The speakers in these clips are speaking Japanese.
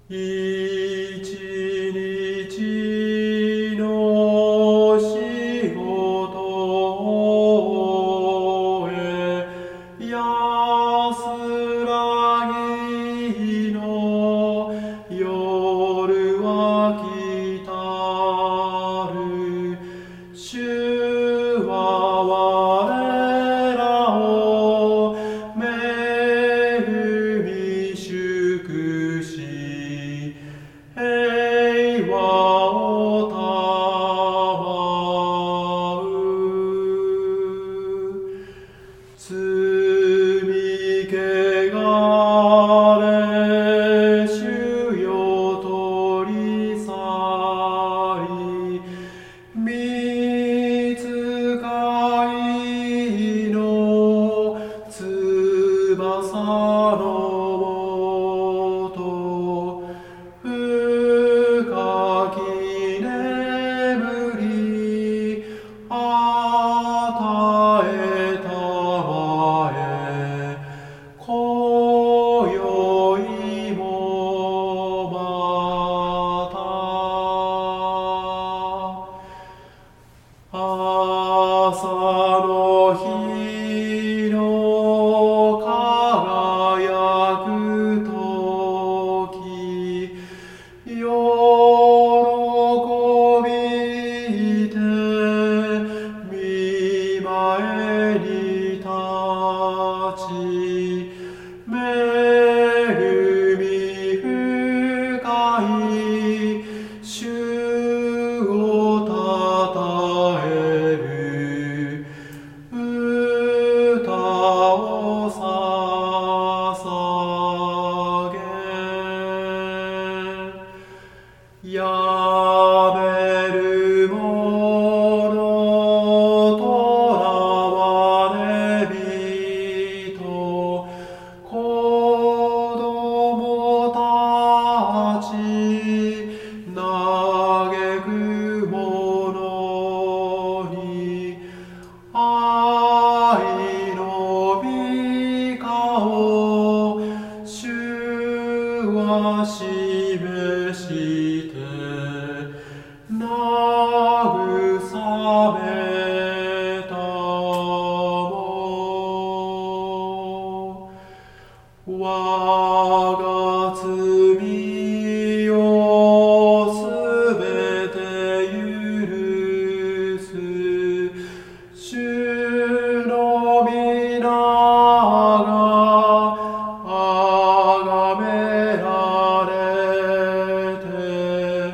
一日の仕事を終え、安らぎの夜は来たる。主は我らを恵み祝し、平和を賜う。罪汚れ主よ取り去り、御使いの翼のもと、深き眠り与えたまえ、今宵もまた。朝の日の輝くとき、喜びて御前に立ち、恵み深い主をたたえる歌を捧げ、やめる者とらわれ人、子供たち嘆く者に、愛の御顔主は示して慰めたも。我が罪をすべて許す主の皆が崇められて、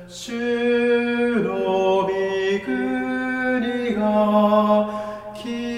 主の御国が来